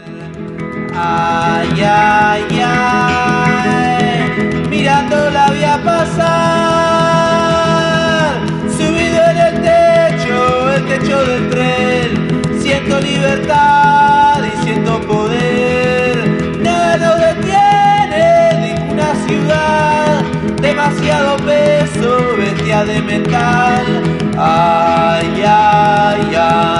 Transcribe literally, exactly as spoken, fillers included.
Ay, ay, ay, mirando la vía pasar, subido en el techo, el techo del tren, siento libertad y siento poder, nada nos detiene, ninguna ciudad, demasiado peso, bestia de metal, ay, ay, ay.